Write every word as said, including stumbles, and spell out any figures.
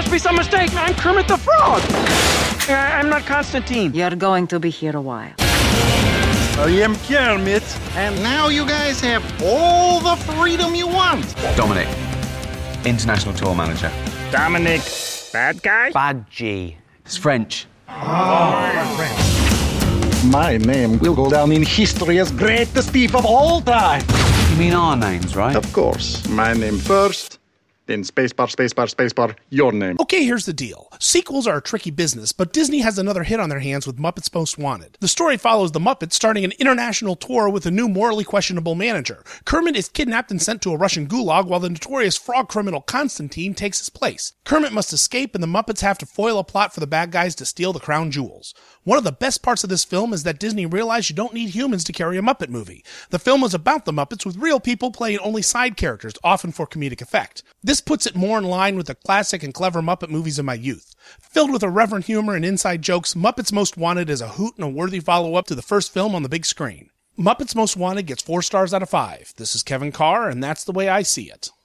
must be some mistake. I'm Kermit the Frog. I- I'm not Constantine. You're going to be here a while. I am Kermit. And now you guys have all the freedom you want. Dominic, international tour manager. Dominic, bad guy? Bad G. It's French. My name will go down in history as greatest thief of all time. You mean our names, right? Of course. My name first, then spacebar, spacebar, spacebar, your name. Okay, here's the deal. Sequels are a tricky business, but Disney has another hit on their hands with Muppets Most Wanted. The story follows the Muppets starting an international tour with a new morally questionable manager. Kermit is kidnapped and sent to a Russian gulag while the notorious frog criminal Constantine takes his place. Kermit must escape and the Muppets have to foil a plot for the bad guys to steal the crown jewels. One of the best parts of this film is that Disney realized you don't need humans to carry a Muppet movie. The film is about the Muppets with real people playing only side characters, often for comedic effect. This puts it more in line with the classic and clever Muppet movies of my youth. Filled with irreverent humor and inside jokes, Muppets Most Wanted is a hoot and a worthy follow-up to the first film on the big screen. Muppets Most Wanted gets four stars out of five. This is Kevin Carr, and that's the way I see it.